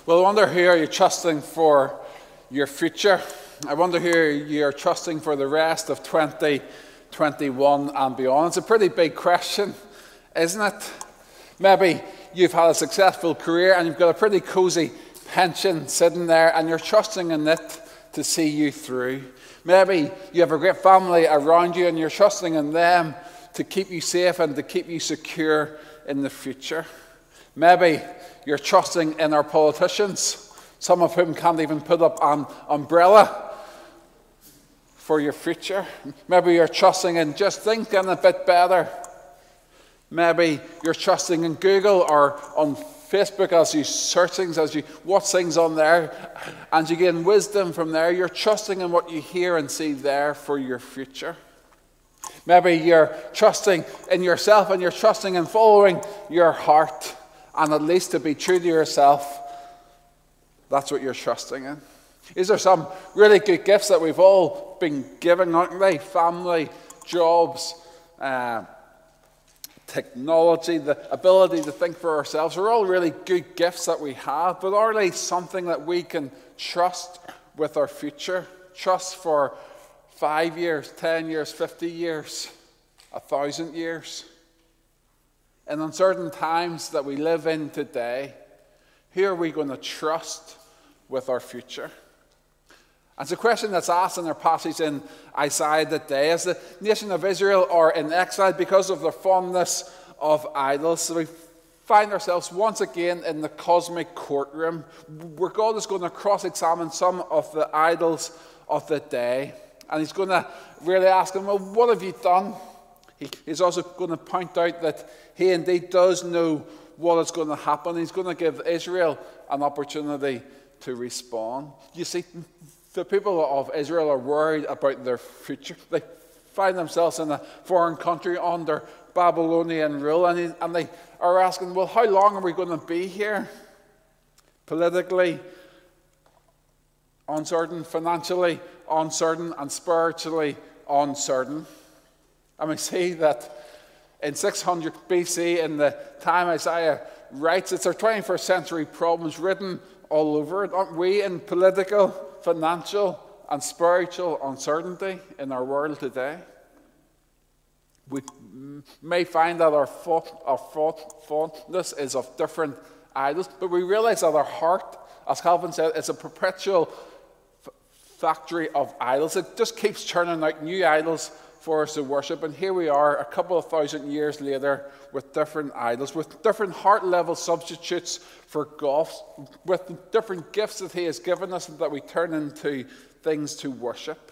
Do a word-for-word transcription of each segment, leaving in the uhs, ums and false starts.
Well, I wonder who are you trusting for your future? I wonder who you're trusting for the rest of twenty twenty-one and beyond. It's a pretty big question, isn't it? Maybe you've had a successful career and you've got a pretty cozy pension sitting there and you're trusting in it to see you through. Maybe you have a great family around you and you're trusting in them to keep you safe and to keep you secure in the future. Maybe you're trusting in our politicians, some of whom can't even put up an umbrella for your future. Maybe you're trusting in just things getting a bit better. Maybe you're trusting in Google or on Facebook as you search things, as you watch things on there, and you gain wisdom from there. You're trusting in what you hear and see there for your future. Maybe you're trusting in yourself and you're trusting in following your heart, and at least to be true to yourself, that's what you're trusting in. These are some really good gifts that we've all been given, aren't they? Family, jobs, uh, technology, the ability to think for ourselves are all really good gifts that we have, but are they something that we can trust with our future? Trust for five years, ten years, fifty years, a thousand years? In uncertain times that we live in today, who are we going to trust with our future? And it's a question that's asked in our passage in Isaiah today. As the nation of Israel are in exile because of their fondness of idols, so we find ourselves once again in the cosmic courtroom where God is going to cross-examine some of the idols of the day. And he's going to really ask them, well, what have you done? He, he's also going to point out that he indeed does know what is going to happen. He's going to give Israel an opportunity to respond. You see, the people of Israel are worried about their future. They find themselves in a foreign country under Babylonian rule, and, he, and they are asking, well, how long are we going to be here? Politically uncertain, financially uncertain, and spiritually uncertain. And we see that in six hundred B C, in the time Isaiah writes, it's our twenty-first century problems written all over it. Aren't we in political, financial, and spiritual uncertainty in our world today? We may find that our fault, our fault, faultness is of different idols, but we realize that our heart, as Calvin said, is a perpetual f- factory of idols. It just keeps churning out new idols for us to worship. And here we are, a couple of thousand years later, with different idols, with different heart-level substitutes for God, with different gifts that he has given us that we turn into things to worship.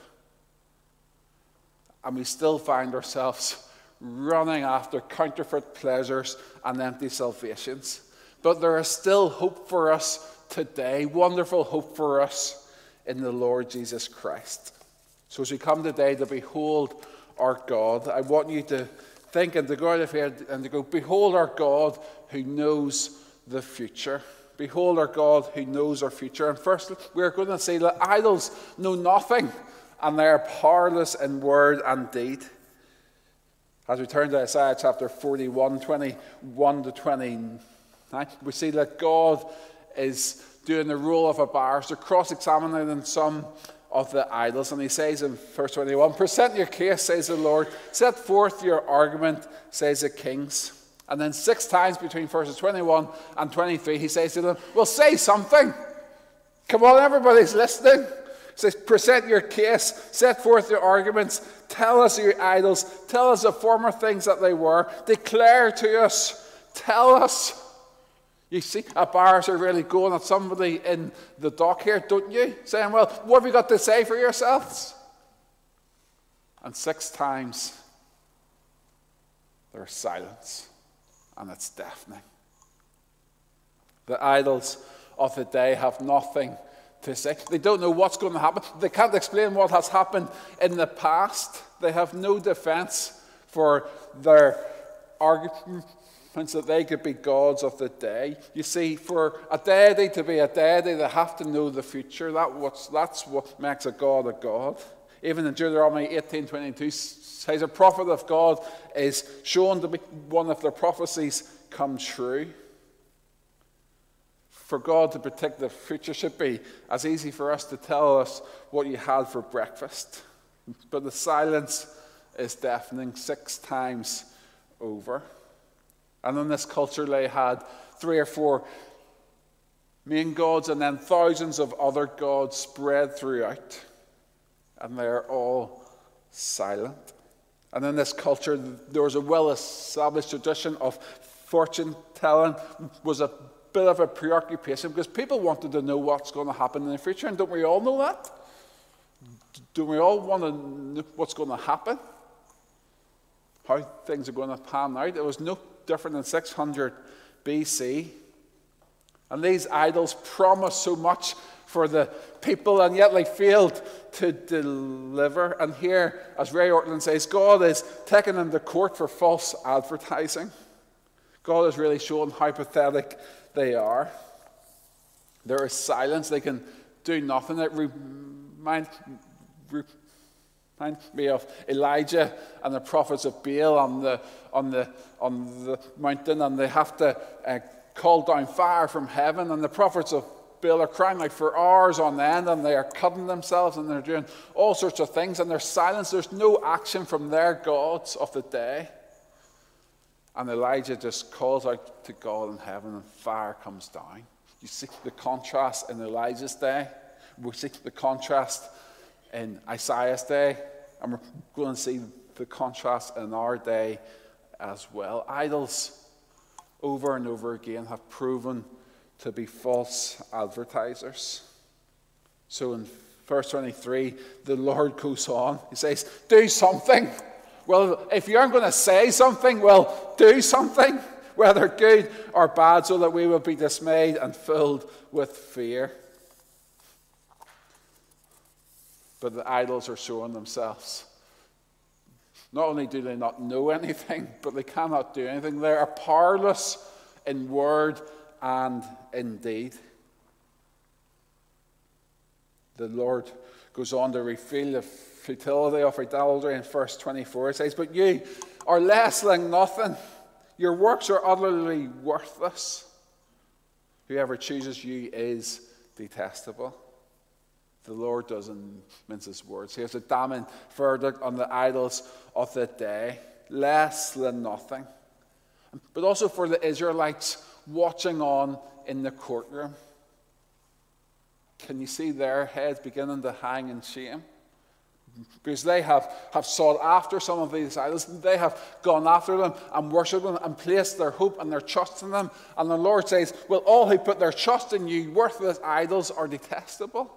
And we still find ourselves running after counterfeit pleasures and empty salvations. But there is still hope for us today, wonderful hope for us in the Lord Jesus Christ. So as we come today to behold our God, I want you to think and to go out of here and to go, behold our God who knows the future. Behold our God who knows our future. And first, we're going to see that idols know nothing, and they are powerless in word and deed. As we turn to Isaiah chapter forty-one, twenty-one to twenty-nine, we see that God is doing the role of a barrister, cross-examining some of the idols. And he says in verse twenty-one, present your case, says the Lord. Set forth your argument, says the kings. And then six times between verses twenty-one and twenty-three, he says to them, well, say something. Come on, everybody's listening. He says, present your case, set forth your arguments, tell us your idols, tell us the former things that they were, declare to us, tell us. You see, a barrister really going at somebody in the dock here, don't you? Saying, well, what have you got to say for yourselves? And six times, there's silence, and it's deafening. The idols of the day have nothing to say. They don't know what's going to happen. They can't explain what has happened in the past. They have no defense for their arguments that they could be gods of the day. You see, for a deity to be a deity, they have to know the future. That what's, that's what makes a god a god. Even in Deuteronomy eighteen twenty-two says a prophet of God is shown to be one of their prophecies come true. for God to predict the future should be as easy for us to tell us what you had for breakfast. But the silence is deafening six times over. And in this culture, they had three or four main gods and then thousands of other gods spread throughout. And they're all silent. And in this culture, there was a well-established tradition of fortune-telling. Was a bit of a preoccupation because people wanted to know what's going to happen in the future. And don't we all know that? Don't we all want to know what's going to happen? How things are going to pan out? It was no different in six hundred B C. And these idols promised so much for the people, and yet they failed to deliver. And here, as Ray Ortlund says, God is taking them to court for false advertising. God is really showing how pathetic they are. There is silence. They can do nothing. It reminds, reminds me of Elijah and the prophets of Baal on the, on the, on the mountain, and they have to uh, call down fire from heaven, and the prophets of Baal are crying like for hours on end, and they are cutting themselves, and they're doing all sorts of things, and there's silence. There's no action from their gods of the day. And Elijah just calls out to God in heaven, and fire comes down. You see the contrast in Elijah's day. We see the contrast in Isaiah's day, and we're going to see the contrast in our day as well. Idols, over and over again, have proven to be false advertisers. So in verse twenty-three, the Lord goes on. He says, do something. Well, if you aren't going to say something, well, do something, whether good or bad, so that we will be dismayed and filled with fear. But the idols are showing themselves. Not only do they not know anything, but they cannot do anything. They are powerless in word and in deed. The Lord goes on to reveal the futility of idolatry in verse twenty-four. It says, but you are less than nothing. Your works are utterly worthless. Whoever chooses you is detestable. The Lord doesn't mince his words. He has a damning verdict on the idols of the day. Less than nothing. But also for the Israelites watching on in the courtroom. Can you see their heads beginning to hang in shame? Because they have, have sought after some of these idols. They have gone after them and worshipped them and placed their hope and their trust in them. And the Lord says, well, all who put their trust in you, worthless idols, are detestable.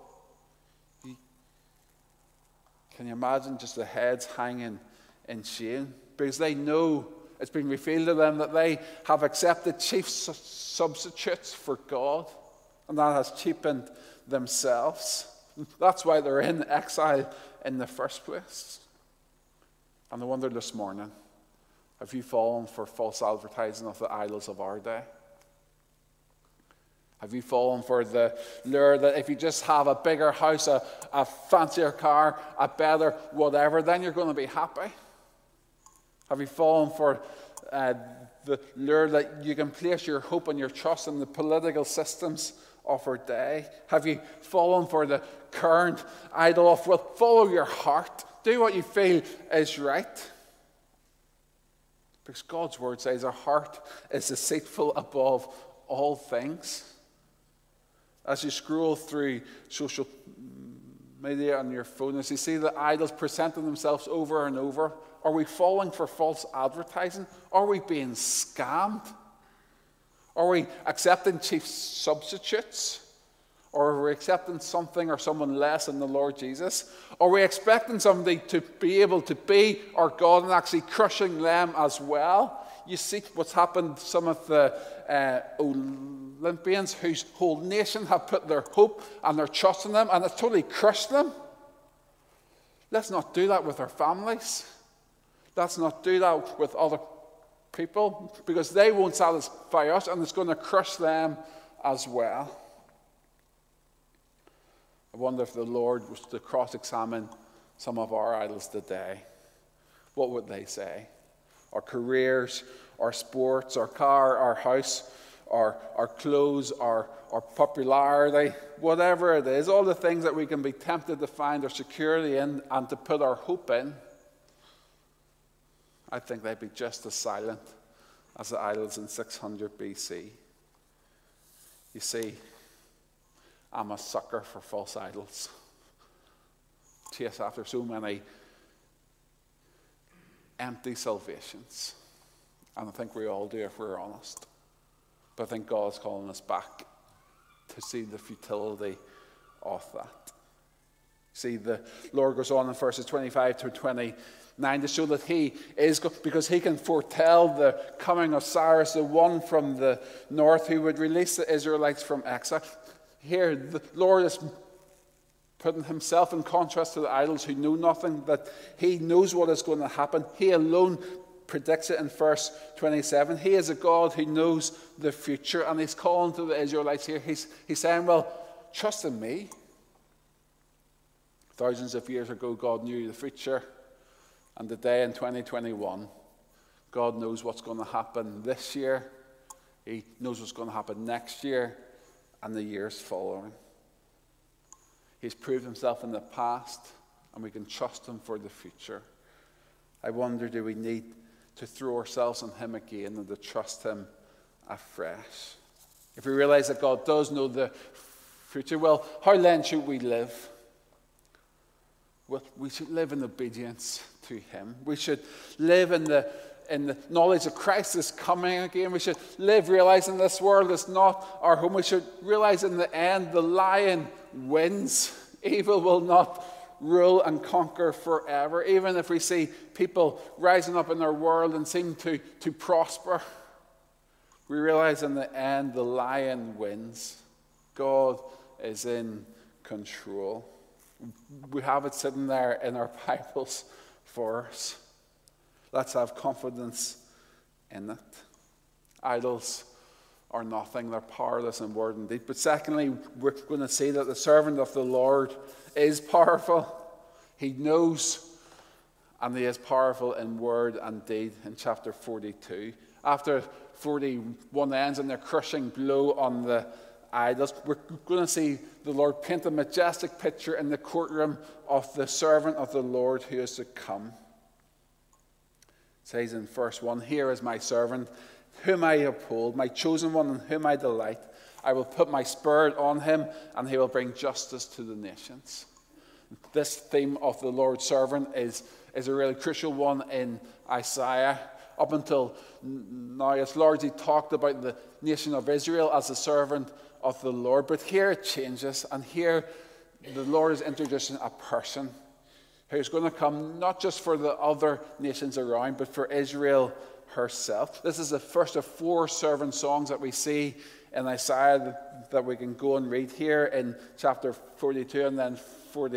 Can you imagine just the heads hanging in shame? Because they know it's been revealed to them that they have accepted chief su- substitutes for God. And that has cheapened themselves. That's why they're in exile in the first place. And I wonder this morning, have you fallen for false advertising of the idols of our day? Have you fallen for the lure that if you just have a bigger house, a, a fancier car, a better whatever, then you're going to be happy? Have you fallen for uh, the lure that you can place your hope and your trust in the political systems of our day? Have you fallen for the current idol of, well, follow your heart, do what you feel is right? Because God's word says our heart is deceitful above all things. As you scroll through social media on your phone, as you see the idols presenting themselves over and over, are we falling for false advertising? Are we being scammed? Are we accepting chief substitutes? Or are we accepting something or someone less than the Lord Jesus? Are we expecting somebody to be able to be our God and actually crushing them as well? You see what's happened to some of the uh, Olympians whose whole nation have put their hope and their trust in them, and it's totally crushed them. Let's not do that with our families. Let's not do that with other people, because they won't satisfy us, and it's going to crush them as well. I wonder if the Lord was to cross-examine some of our idols today, what would they say? Our careers, our sports, our car, our house, our, our clothes, our, our popularity, whatever it is, all the things that we can be tempted to find our security in and to put our hope in, I think they'd be just as silent as the idols in six hundred B C. You see, I'm a sucker for false idols. Chase after so many empty salvations. And I think we all do if we're honest. But I think God's calling us back to see the futility of that. See, the Lord goes on in verses twenty-five to twenty-nine to show that he is, because he can foretell the coming of Cyrus, the one from the north who would release the Israelites from exile. Here, the Lord is putting himself in contrast to the idols who know nothing, that he knows what is going to happen. He alone predicts it in verse twenty-seven. He is a God who knows the future, and he's calling to the Israelites here. He's, he's saying, well, trust in me. Thousands of years ago, God knew the future, and today in twenty twenty-one, God knows what's going to happen this year. He knows what's going to happen next year and the years following. He's proved himself in the past, and we can trust him for the future. I wonder, do we need to throw ourselves on him again and to trust him afresh? If we realize that God does know the future, well, how then should we live? Well, we should live in obedience to him. We should live in the in the knowledge that Christ is coming again. We should live realizing this world is not our home. We should realize in the end the lion wins. Evil will not rule and conquer forever. Even if we see people rising up in our world and seem to, to prosper, we realize in the end the lion wins. God is in control. We have it sitting there in our Bibles for us. Let's have confidence in it. Idols are nothing. They're powerless in word and deed. But secondly, we're going to see that the servant of the Lord is powerful. He knows, and he is powerful in word and deed in chapter forty-two. After forty-one ends and their crushing blow on the idols, we're going to see the Lord paint a majestic picture in the courtroom of the servant of the Lord who is to come. It says in verse one, "Here is my servant, whom I uphold, my chosen one in whom I delight. I will put my spirit on him, and he will bring justice to the nations." This theme of the Lord's servant is, is a really crucial one in Isaiah. Up until now, it's largely talked about the nation of Israel as the servant of the Lord. But here it changes, and here the Lord is introducing a person who's going to come not just for the other nations around, but for Israel herself. This is the first of four servant songs that we see in Isaiah that, that we can go and read here in chapter forty-two, and then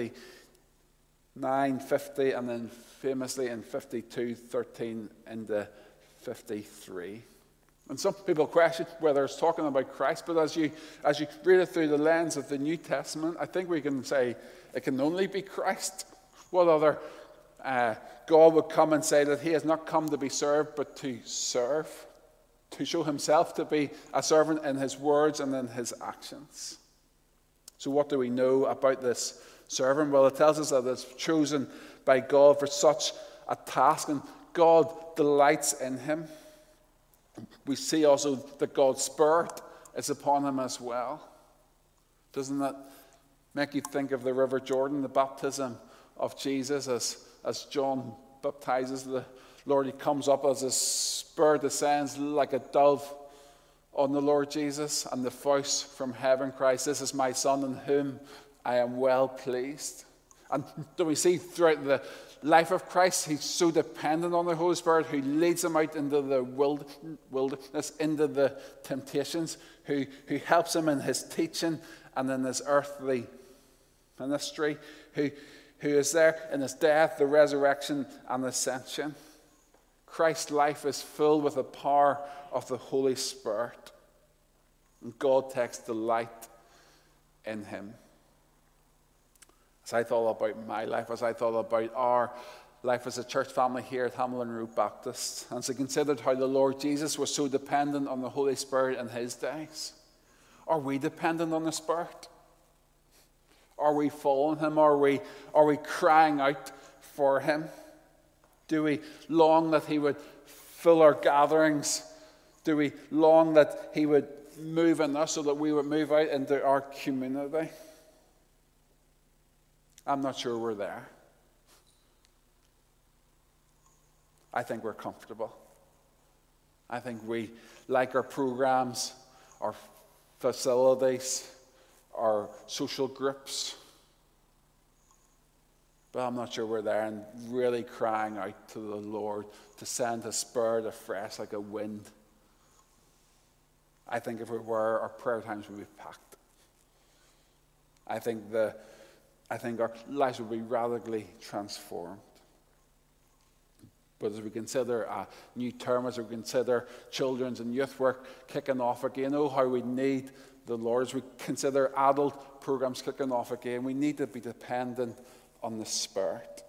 forty-nine, fifty, and then famously in fifty-two, thirteen into fifty-three. And some people question whether it's talking about Christ, but as you as you read it through the lens of the New Testament, I think we can say it can only be Christ. What other uh, God would come and say that he has not come to be served, but to serve, to show himself to be a servant in his words and in his actions. So what do we know about this servant? Well, it tells us that it's chosen by God for such a task, and God delights in him. We see also that God's Spirit is upon him as well. Doesn't that make you think of the River Jordan, the baptism of Jesus, as, as John baptizes the Lord? He comes up as his Spirit descends like a dove on the Lord Jesus, and the voice from heaven cries, "This is my Son in whom I am well pleased." And do we see throughout the life of Christ, he's so dependent on the Holy Spirit, who leads him out into the wilderness, into the temptations, who, who helps him in his teaching and in his earthly ministry, who, who is there in his death, the resurrection, and ascension. Christ's life is filled with the power of the Holy Spirit, and God takes delight in him. As I thought about my life, as I thought about our life as a church family here at Hamlin Road Baptist, and as I considered how the Lord Jesus was so dependent on the Holy Spirit in his days, are we dependent on the Spirit? Are we following him? Are we, are we crying out for him? Do we long that he would fill our gatherings? Do we long that he would move in us so that we would move out into our community? I'm not sure we're there. I think we're comfortable. I think we like our programs, our facilities, our social groups. But I'm not sure we're there and really crying out to the Lord to send his Spirit afresh like a wind. I think if we were, our prayer times would be packed. I think the, I think our lives would be radically transformed. But as we consider a new term, as we consider children's and youth work kicking off again, oh, how we need the Lord. As we consider adult programs kicking off again, we need to be dependent on the Spirit.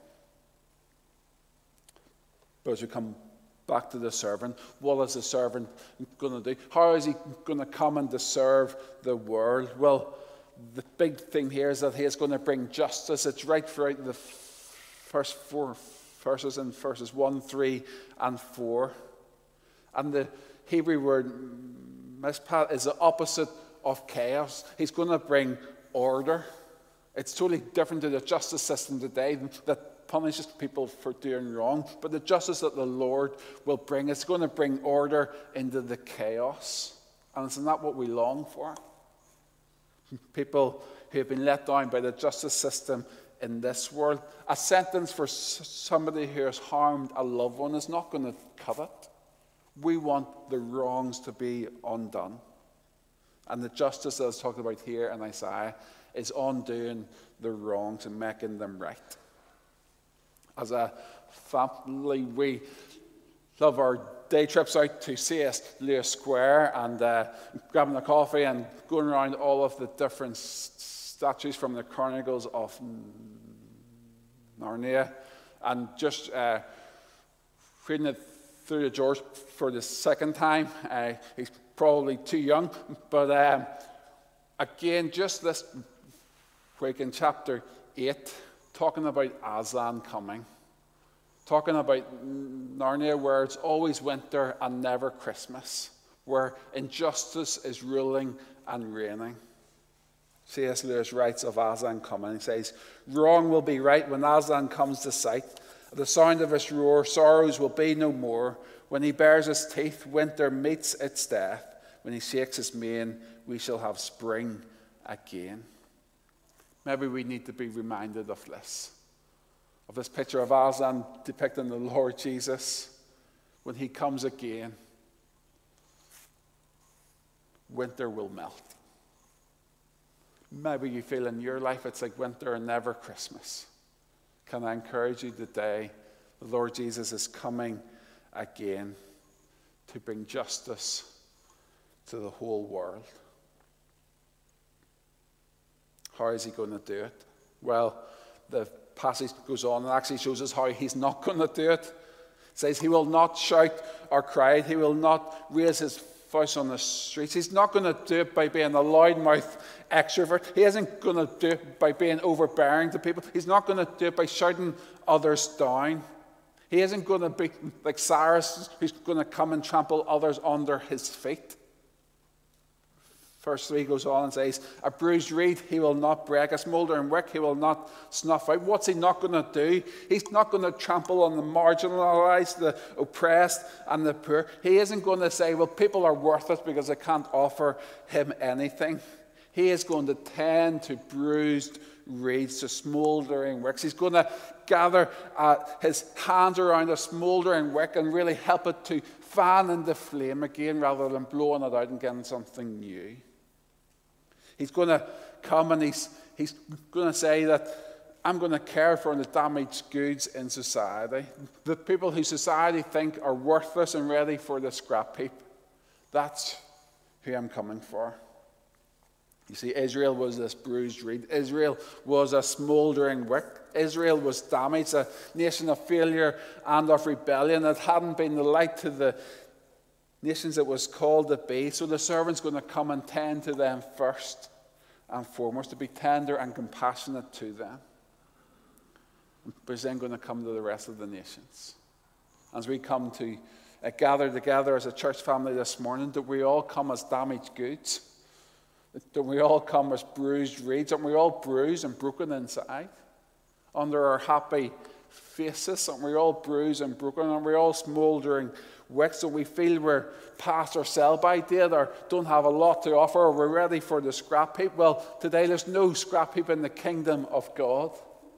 But as we come back to the servant, what is the servant going to do? How is he going to come and to serve the world? Well, the big thing here is that he is going to bring justice. It's right throughout the first four verses in verses one, three, and four. And the Hebrew word mishpat is the opposite of chaos. He's going to bring order. It's totally different to the justice system today that punishes people for doing wrong. But the justice that the Lord will bring, it's going to bring order into the chaos. And isn't that what we long for? People who have been let down by the justice system in this world. A sentence for somebody who has harmed a loved one is not going to cut it. We want the wrongs to be undone. And the justice that is talked about here in Isaiah is undoing the wrongs and making them right. As a family, we love our day trips out to C S Lewis Square and uh, grabbing a coffee and going around all of the different statues from the Chronicles of Narnia, and just uh, reading it through to George for the second time. Uh, he's probably too young, but um, again, just this week in chapter eight, talking about Aslan coming, talking about Narnia, where it's always winter and never Christmas, where injustice is ruling and reigning. C S Lewis writes of Aslan coming. He says, "Wrong will be right when Aslan comes to sight. At the sound of his roar, sorrows will be no more. When he bares his teeth, winter meets its death. When he shakes his mane, we shall have spring again." Maybe we need to be reminded of this, of this picture of Aslan depicting the Lord Jesus. When he comes again, winter will melt. Maybe you feel in your life it's like winter and never Christmas. Can I encourage you today, the Lord Jesus is coming again to bring justice to the whole world. How is he going to do it? Well, the passage goes on and actually shows us how he's not going to do it. It says he will not shout or cry. He will not raise his voice on the streets. He's not going to do it by being a loudmouth extrovert. He isn't going to do it by being overbearing to people. He's not going to do it by shouting others down. He isn't going to be like Cyrus, who's going to come and trample others under his feet. Verse three goes on and says, "A bruised reed he will not break, a smouldering wick he will not snuff out." What's he not going to do? He's not going to trample on the marginalized, the oppressed, and the poor. He isn't going to say, well, people are worthless because I can't offer him anything. He is going to tend to bruised reeds, to smouldering wicks. He's going to gather uh, his hands around a smouldering wick and really help it to fan into flame again rather than blowing it out and getting something new. He's going to come and he's, he's going to say that I'm going to care for the damaged goods in society. The people who society think are worthless and ready for the scrap heap. That's who I'm coming for. You see, Israel was this bruised reed. Israel was a smouldering wick. Israel was damaged, a nation of failure and of rebellion. It hadn't been the light to the nations it was called to be. So the servant's going to come and tend to them first and foremost, to be tender and compassionate to them. But he's then going to come to the rest of the nations. As we come to uh, gather together as a church family this morning, that we all come as damaged goods. Don't we all come as bruised reeds? Aren't we all bruised and broken inside? Under our happy faces, aren't we all bruised and broken? Aren't we all smouldering wicks? So we feel we're past our sell-by date or don't have a lot to offer, or we're ready for the scrap heap. Well, today there's no scrap heap in the kingdom of God.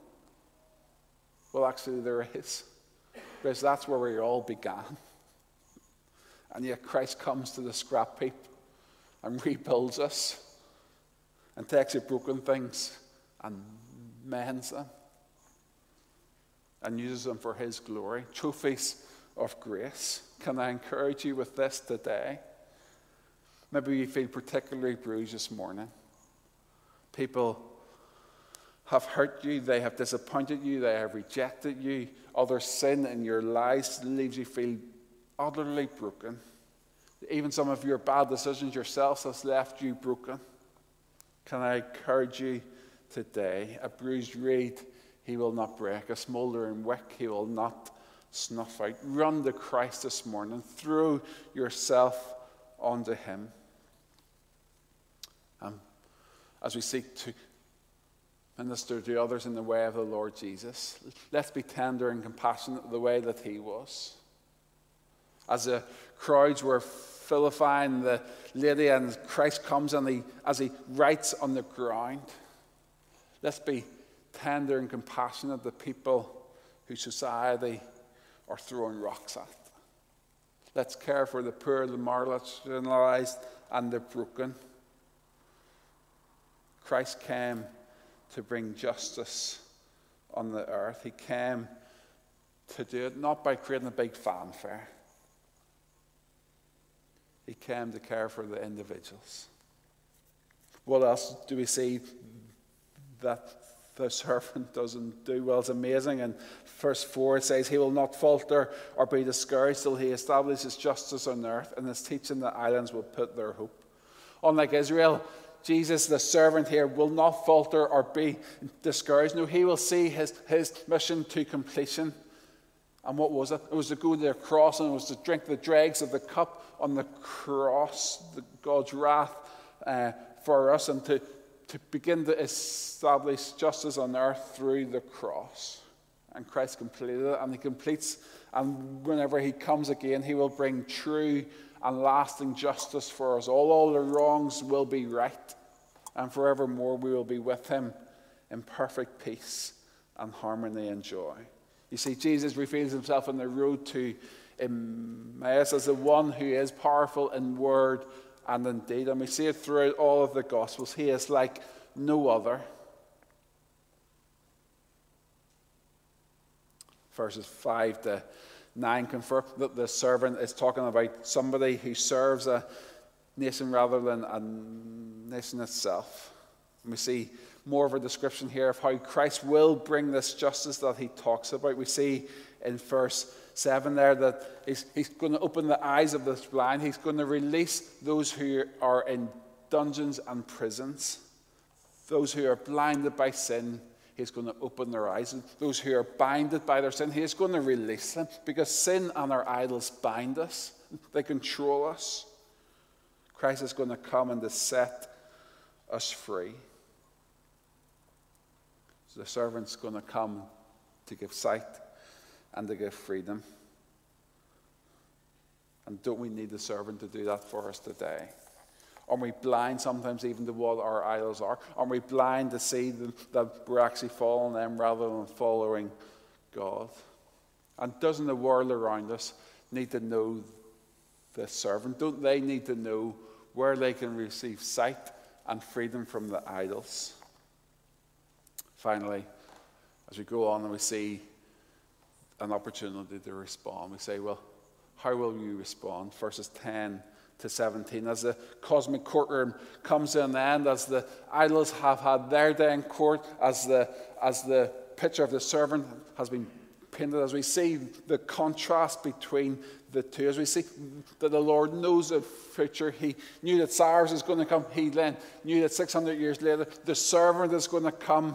Well, actually there is. Because that's where we all began. And yet Christ comes to the scrap heap and rebuilds us and takes the broken things and mends them and uses them for his glory. Trophies of grace. Can I encourage you with this today? Maybe you feel particularly bruised this morning. People have hurt you, they have disappointed you, they have rejected you. Other sin in your lives leaves you feel utterly broken. Even some of your bad decisions yourselves has left you broken. Can I encourage you today? A bruised reed he will not break, a smouldering wick he will not snuff out. Run to Christ this morning. Throw yourself onto him. Um, as we seek to minister to others in the way of the Lord Jesus, let's be tender and compassionate the way that he was. As the crowds were vilifying the lady, and Christ comes and he, as he writes on the ground, let's be tender and compassionate to people whose society are throwing rocks at. Let's care for the poor, the marginalized, and the broken. Christ came to bring justice on the earth. He came to do it not by creating a big fanfare. He came to care for the individuals. What else do we see that the servant doesn't do? Well, it's amazing. In verse four it says, he will not falter or be discouraged till he establishes justice on earth, and his teaching the islands will put their hope. Unlike Israel, Jesus, the servant here, will not falter or be discouraged. No, he will see his, his mission to completion. And what was it? It was to go to the cross, and it was to drink the dregs of the cup on the cross, the, God's wrath uh, for us, and to, to begin to establish justice on earth through the cross. And Christ completed it, and he completes, and whenever he comes again, he will bring true and lasting justice for us all. All the wrongs will be right, and forevermore we will be with him in perfect peace and harmony and joy. You see, Jesus reveals himself on the road to Emmaus as the one who is powerful in word and in deed. And we see it throughout all of the Gospels. He is like no other. Verses five to nine confirm that the servant is talking about somebody who serves a nation rather than a nation itself. And we see more of a description here of how Christ will bring this justice that he talks about. We see in verse seven there that he's, he's going to open the eyes of the blind. He's going to release those who are in dungeons and prisons. Those who are blinded by sin, he's going to open their eyes. And those who are binded by their sin, he's going to release them. Because sin and our idols bind us. They control us. Christ is going to come and to set us free. So the servant's going to come to give sight and to give freedom. And don't we need the servant to do that for us today? Aren't we blind sometimes even to what our idols are? Aren't we blind to see that we're actually following them rather than following God? And doesn't the world around us need to know the servant? Don't they need to know where they can receive sight and freedom from the idols? Finally, as we go on and we see an opportunity to respond, we say, well, how will you respond? Verses ten to seventeen. As the cosmic courtroom comes to an end, as the idols have had their day in court, as the, as the picture of the servant has been painted, as we see the contrast between the two, as we see that the Lord knows the future. He knew that Cyrus is going to come. He then knew that six hundred years later, the servant is going to come.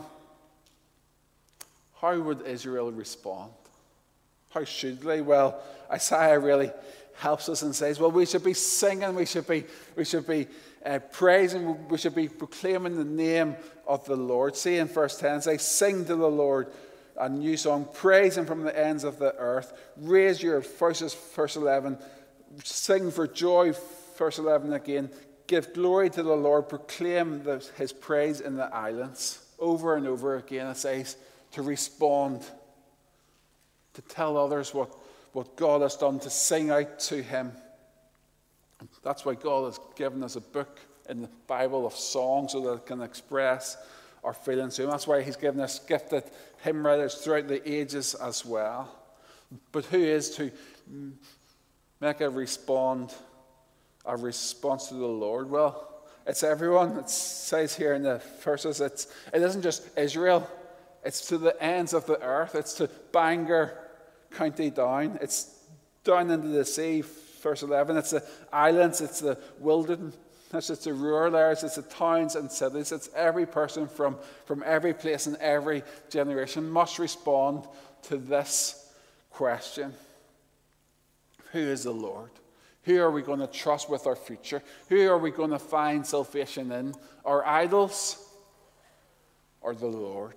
How would Israel respond? How should they? Well, Isaiah really helps us and says, well, we should be singing, we should be, we should be uh, praising, we should be proclaiming the name of the Lord. See in verse ten, say, sing to the Lord a new song, praise him from the ends of the earth. Raise your voices, verse eleven. Sing for joy, verse eleven again. Give glory to the Lord, proclaim the, his praise in the islands. Over and over again it says to respond, to tell others what, what God has done, to sing out to him. That's why God has given us a book in the Bible of songs so that it can express our feelings to him. That's why he's given us gifted hymn writers throughout the ages as well. But who is to make a respond, a response to the Lord? Well, it's everyone. It says here in the verses, it's, it isn't just Israel. It's to the ends of the earth. It's to Bangor, County Down. It's down into the sea, verse eleven. It's the islands. It's the wilderness. It's the rural areas. It's the towns and cities. It's every person from, from every place and every generation must respond to this question. Who is the Lord? Who are we going to trust with our future? Who are we going to find salvation in? Our idols or the Lord?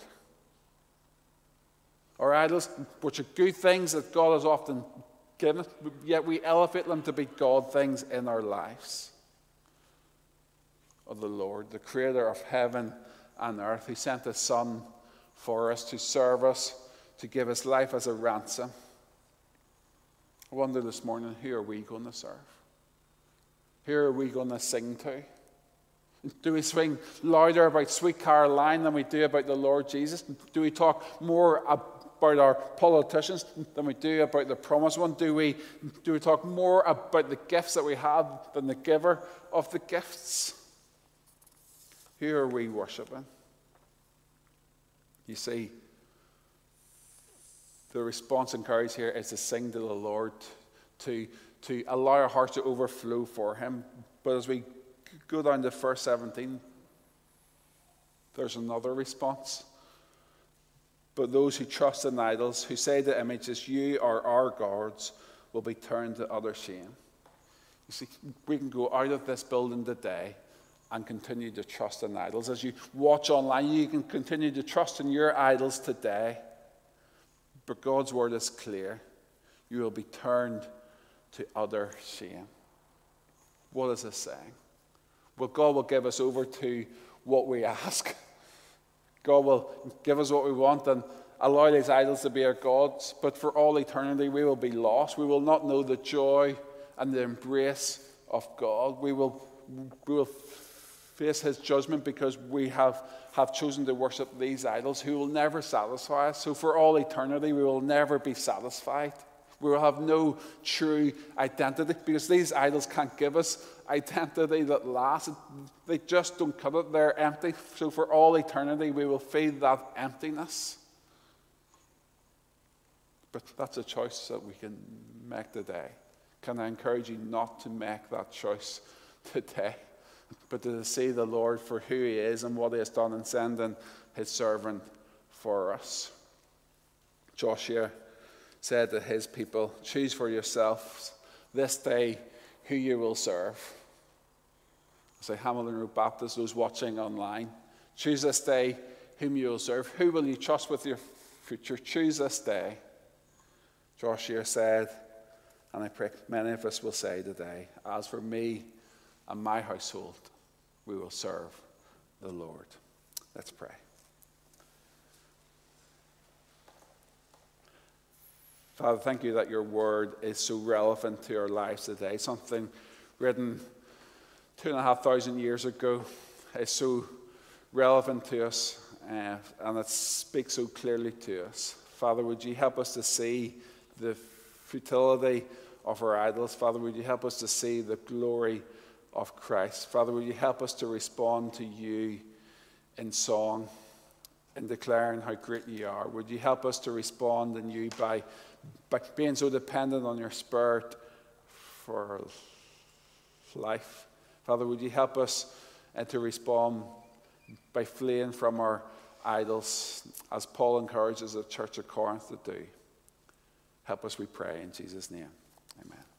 Our idols, which are good things that God has often given us, yet we elevate them to be God things in our lives. Or the Lord, the creator of heaven and earth, who sent his Son for us to serve us, to give his life as a ransom. I wonder this morning, who are we going to serve? Who are we going to sing to? Do we sing louder about Sweet Caroline than we do about the Lord Jesus? Do we talk more about our politicians than we do about the promised one? Do we, do we talk more about the gifts that we have than the giver of the gifts? Who are we worshiping? You see, the response encouraged here is to sing to the Lord, to, to allow our hearts to overflow for him. But as we go down to verse seventeen, there's another response. But those who trust in idols, who say to images, you are our gods, will be turned to utter shame. You see, we can go out of this building today and continue to trust in idols. As you watch online, you can continue to trust in your idols today. But God's word is clear. You will be turned to utter shame. What is this saying? Well, God will give us over to what we ask. God will give us what we want and allow these idols to be our gods. But for all eternity, we will be lost. We will not know the joy and the embrace of God. We will, we will face his judgment because we have, have chosen to worship these idols who will never satisfy us. So for all eternity, we will never be satisfied. We will have no true identity because these idols can't give us identity that lasts. They just don't cut it. They're empty. So for all eternity, we will feel that emptiness. But that's a choice that we can make today. Can I encourage you not to make that choice today, but to see the Lord for who he is and what he has done in sending his servant for us? Joshua said to his people, choose for yourselves this day who you will serve. Say Hamilton Road Baptist, those watching online, choose this day whom you will serve. Who will you trust with your future? Choose this day. Joshua said, and I pray many of us will say today, as for me and my household, we will serve the Lord. Let's pray. Father, thank you that your word is so relevant to our lives today. Something written two and a half thousand years ago is so relevant to us, uh, and it speaks so clearly to us. Father, would you help us to see the futility of our idols. Father, would you help us to see the glory of Christ? Father, would you help us to respond to you in song and declaring how great you are? Would you help us to respond in you by, by being so dependent on your Spirit for life? Father, would you help us uh, to respond by fleeing from our idols, as Paul encourages the church of Corinth to do? Help us, we pray, in Jesus' name. Amen.